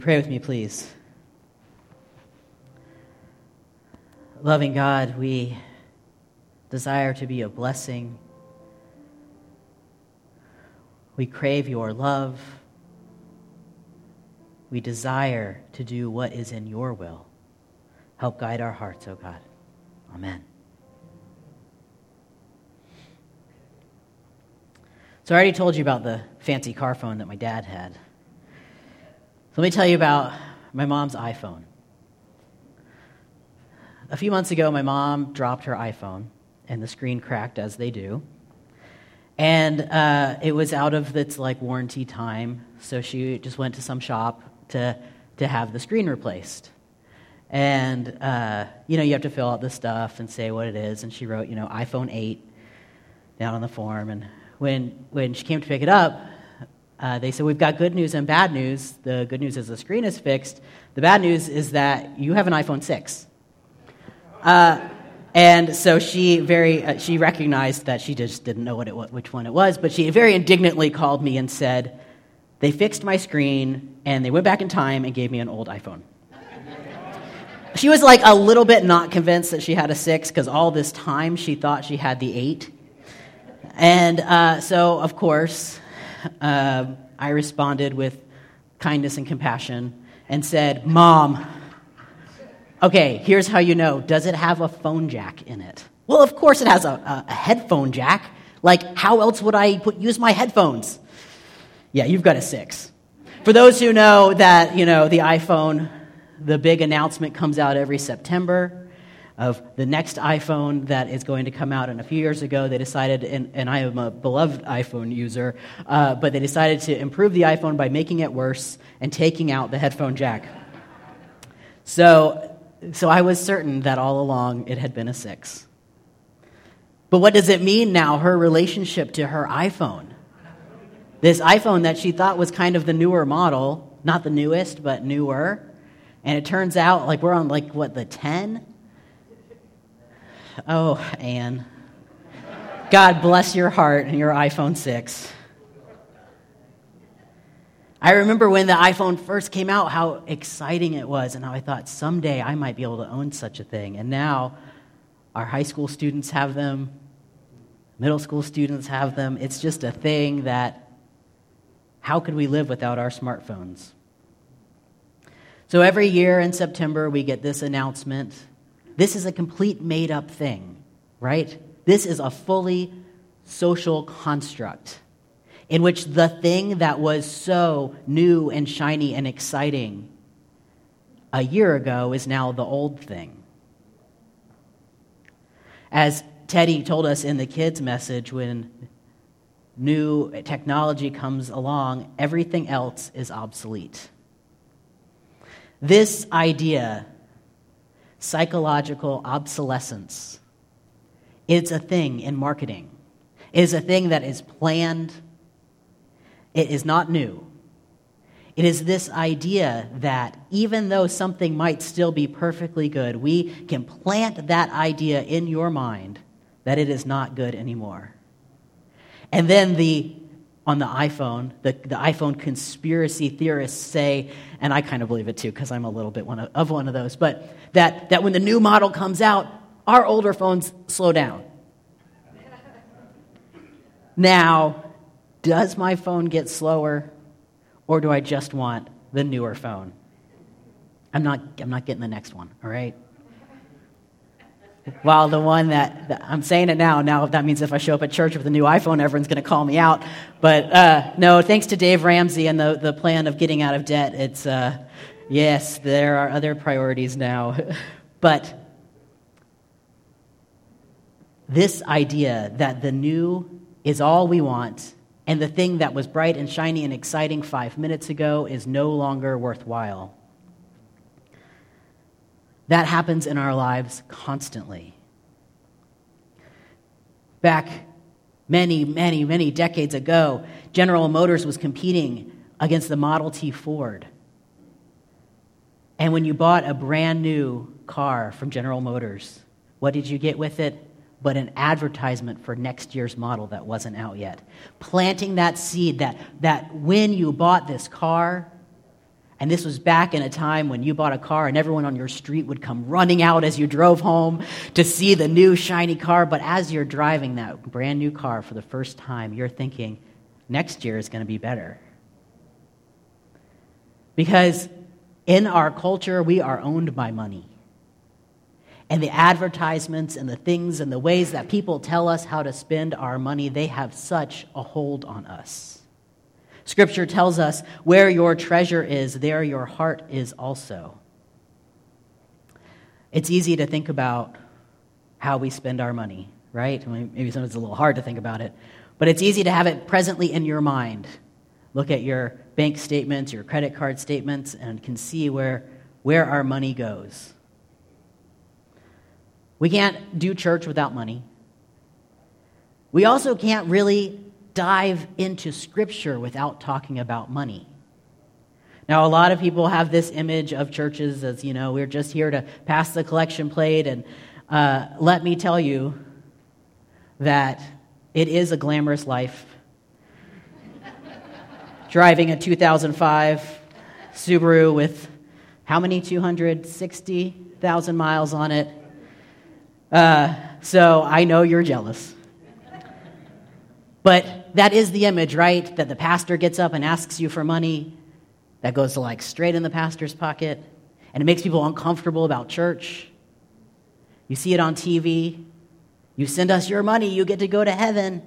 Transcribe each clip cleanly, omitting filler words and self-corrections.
Pray with me, please. Loving God, we desire to be a blessing. We crave your love. We desire to do what is in your will. Help guide our hearts, O God. Amen. So I already told you about the fancy car phone that my dad had. So let me tell you about my mom's iPhone. A few months ago, my mom dropped her iPhone, and the screen cracked, as they do. And it was out of its warranty time, so she just went to some shop to have the screen replaced. And you have to fill out the stuff and say what it is. And she wrote, iPhone 8 down on the form. And when she came to pick it up, they said, we've got good news and bad news. The good news is the screen is fixed. The bad news is that you have an iPhone 6. And so she recognized that she just didn't know which one it was, but she very indignantly called me and said, they fixed my screen, and they went back in time and gave me an old iPhone. She was a little bit not convinced that she had a 6, because all this time she thought she had the 8. And so, of course, I responded with kindness and compassion and said, Mom, okay, here's how you know. Does it have a phone jack in it? Well, of course it has a headphone jack. How else would I use my headphones? Yeah, you've got a 6. For those who know that, the iPhone, the big announcement comes out every September of the next iPhone that is going to come out. And a few years ago, they decided, and I am a beloved iPhone user, but they decided to improve the iPhone by making it worse and taking out the headphone jack. So I was certain that all along it had been a 6. But what does it mean now, her relationship to her iPhone? This iPhone that she thought was kind of the newer model, not the newest, but newer. And it turns out we're on the 10? Oh, Anne. God bless your heart and your iPhone 6. I remember when the iPhone first came out, how exciting it was, and how I thought someday I might be able to own such a thing. And now our high school students have them, middle school students have them. It's just a thing that, how could we live without our smartphones? So every year in September, we get this announcement. This is a complete made-up thing, right? This is a fully social construct in which the thing that was so new and shiny and exciting a year ago is now the old thing. As Teddy told us in the kids' message, when new technology comes along, everything else is obsolete. This idea, psychological obsolescence, it's a thing in marketing. It is a thing that is planned. It is not new. It is this idea that even though something might still be perfectly good, we can plant that idea in your mind that it is not good anymore. And then on the iPhone, the iPhone conspiracy theorists say, and I kind of believe it too because I'm a little bit one of those, but that when the new model comes out, our older phones slow down. Now, does my phone get slower, or do I just want the newer phone? I'm not getting the next one, all right? While the one that I'm saying it now that means if I show up at church with a new iPhone, everyone's going to call me out. But no, thanks to Dave Ramsey and the plan of getting out of debt, it's, yes, there are other priorities now. But this idea that the new is all we want, and the thing that was bright and shiny and exciting 5 minutes ago is no longer worthwhile. That happens in our lives constantly. Back many, many, many decades ago, General Motors was competing against the Model T Ford. And when you bought a brand new car from General Motors, what did you get with it? But an advertisement for next year's model that wasn't out yet. Planting that seed that when you bought this car, And this was back in a time when you bought a car and everyone on your street would come running out as you drove home to see the new shiny car. But as you're driving that brand new car for the first time, you're thinking, next year is going to be better. Because in our culture, we are owned by money. And the advertisements and the things and the ways that people tell us how to spend our money, they have such a hold on us. Scripture tells us, where your treasure is, there your heart is also. It's easy to think about how we spend our money, right? Maybe sometimes it's a little hard to think about it, but it's easy to have it presently in your mind. Look at your bank statements, your credit card statements, and can see where our money goes. We can't do church without money. We also can't really dive into Scripture without talking about money. Now, a lot of people have this image of churches as, we're just here to pass the collection plate, and let me tell you that it is a glamorous life. Driving a 2005 Subaru with how many? 260,000 miles on it. So I know you're jealous. But that is the image, right? That the pastor gets up and asks you for money. That goes straight in the pastor's pocket. And it makes people uncomfortable about church. You see it on TV. You send us your money, you get to go to heaven.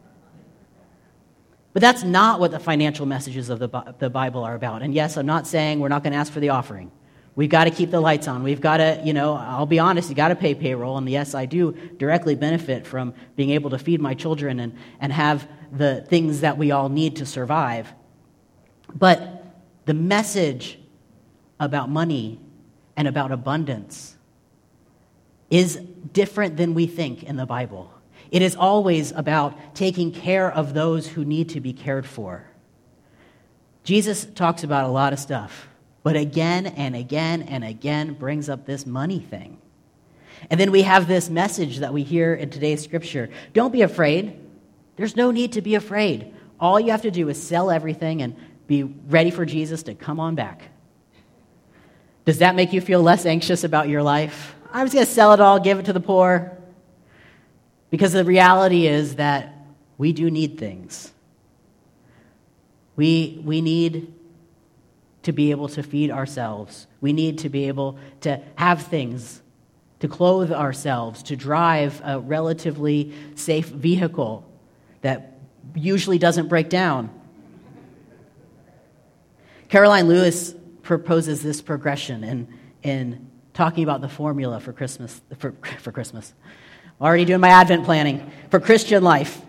But that's not what the financial messages of the Bible are about. And yes, I'm not saying we're not going to ask for the offering. We've got to keep the lights on. We've got to, I'll be honest, you got to pay payroll. And yes, I do directly benefit from being able to feed my children and have the things that we all need to survive. But the message about money and about abundance is different than we think in the Bible. It is always about taking care of those who need to be cared for. Jesus talks about a lot of stuff, but again and again and again brings up this money thing. And then we have this message that we hear in today's scripture. Don't be afraid. There's no need to be afraid. All you have to do is sell everything and be ready for Jesus to come on back. Does that make you feel less anxious about your life? I'm just going to sell it all, give it to the poor. Because the reality is that we do need things. We need to be able to feed ourselves. We need to be able to have things, to clothe ourselves, to drive a relatively safe vehicle that usually doesn't break down. Caroline Lewis proposes this progression in talking about the formula for Christmas. For Christmas. Already doing my Advent planning. For Christian life.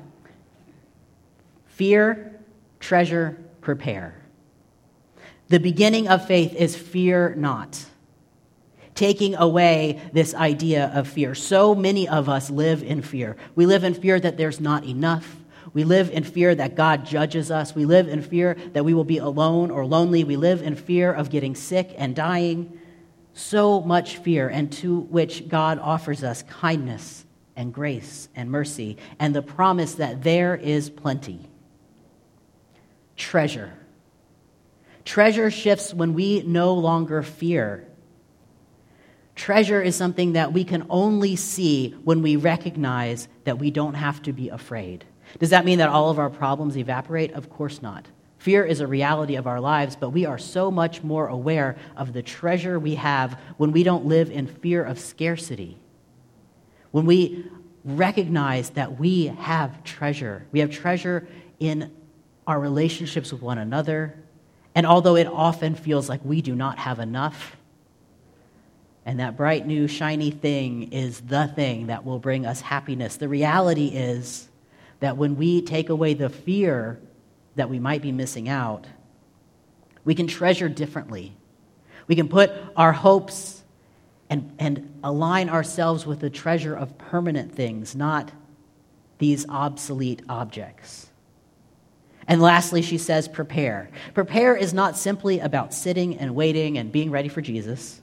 Fear, treasure, prepare. The beginning of faith is fear not. Taking away this idea of fear. So many of us live in fear. We live in fear that there's not enough. We live in fear that God judges us. We live in fear that we will be alone or lonely. We live in fear of getting sick and dying. So much fear, and to which God offers us kindness and grace and mercy and the promise that there is plenty. Treasure. Treasure shifts when we no longer fear. Treasure is something that we can only see when we recognize that we don't have to be afraid. Does that mean that all of our problems evaporate? Of course not. Fear is a reality of our lives, but we are so much more aware of the treasure we have when we don't live in fear of scarcity. When we recognize that we have treasure. We have treasure in our relationships with one another. And although it often feels like we do not have enough, and that bright new shiny thing is the thing that will bring us happiness, the reality is that when we take away the fear that we might be missing out, we can treasure differently. We can put our hopes and align ourselves with the treasure of permanent things, not these obsolete objects. And lastly, she says, prepare. Prepare is not simply about sitting and waiting and being ready for Jesus.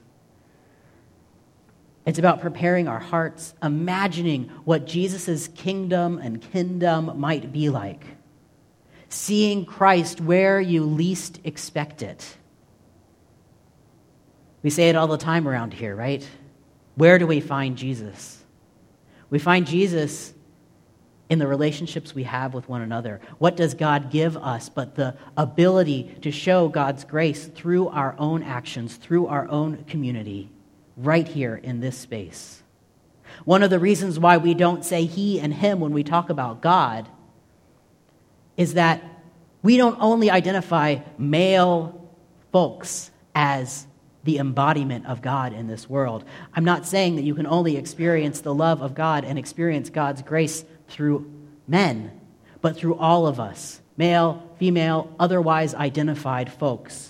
It's about preparing our hearts, imagining what Jesus' kingdom and kingdom might be like. Seeing Christ where you least expect it. We say it all the time around here, right? Where do we find Jesus? We find Jesus in the relationships we have with one another. What does God give us but the ability to show God's grace through our own actions, through our own community, right here in this space? One of the reasons why we don't say he and him when we talk about God is that we don't only identify male folks as the embodiment of God in this world. I'm not saying that you can only experience the love of God and experience God's grace through men, but through all of us, male, female, otherwise identified folks.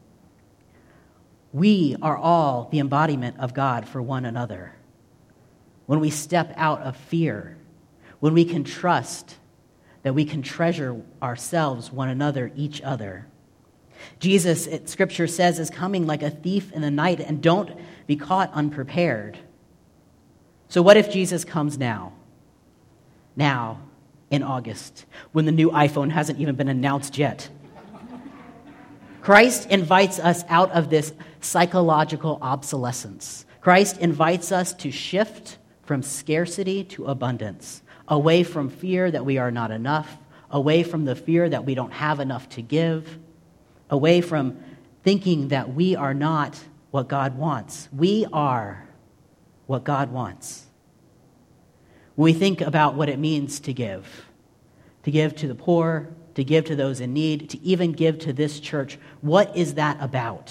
We are all the embodiment of God for one another. When we step out of fear, when we can trust that we can treasure ourselves, one another, each other. Jesus, Scripture says, is coming like a thief in the night, and don't be caught unprepared. So what if Jesus comes now? Now, in August, when the new iPhone hasn't even been announced yet. Christ invites us out of this psychological obsolescence. Christ invites us to shift from scarcity to abundance, away from fear that we are not enough, away from the fear that we don't have enough to give, away from thinking that we are not what God wants. We are what God wants. When we think about what it means to give to the poor, to give to those in need, to even give to this church, what is that about?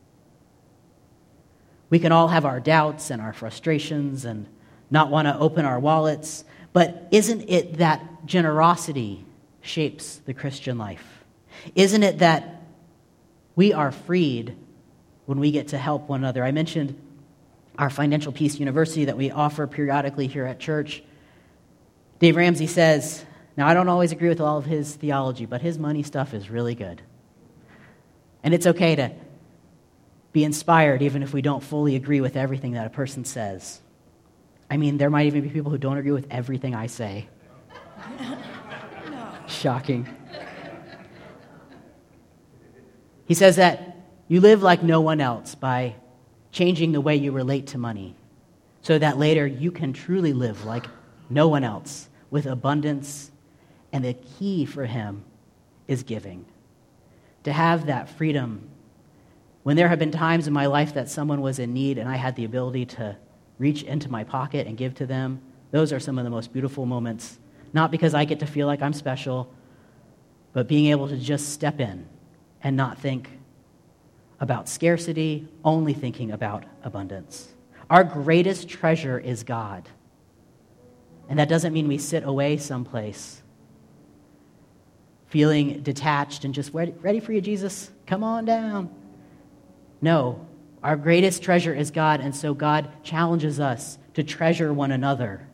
We can all have our doubts and our frustrations and not want to open our wallets, but isn't it that generosity shapes the Christian life? Isn't it that we are freed when we get to help one another? I mentioned our Financial Peace University that we offer periodically here at church. Dave Ramsey says, now I don't always agree with all of his theology, but his money stuff is really good. And it's okay to be inspired even if we don't fully agree with everything that a person says. I mean, there might even be people who don't agree with everything I say. No. Shocking. He says that you live like no one else by changing the way you relate to money so that later you can truly live like no one else with abundance. And the key for him is giving. To have that freedom. When there have been times in my life that someone was in need and I had the ability to reach into my pocket and give to them, those are some of the most beautiful moments. Not because I get to feel like I'm special, but being able to just step in and not think about scarcity, only thinking about abundance. Our greatest treasure is God. And that doesn't mean we sit away someplace feeling detached and just ready for you, Jesus, come on down. No, our greatest treasure is God, and so God challenges us to treasure one another.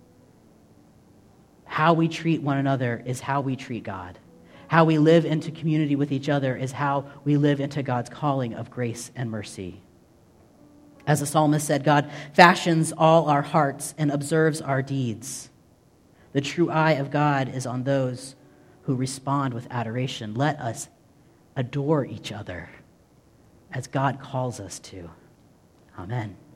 How we treat one another is how we treat God. How we live into community with each other is how we live into God's calling of grace and mercy. As the psalmist said, God fashions all our hearts and observes our deeds. The true eye of God is on those who respond with adoration. Let us adore each other as God calls us to. Amen.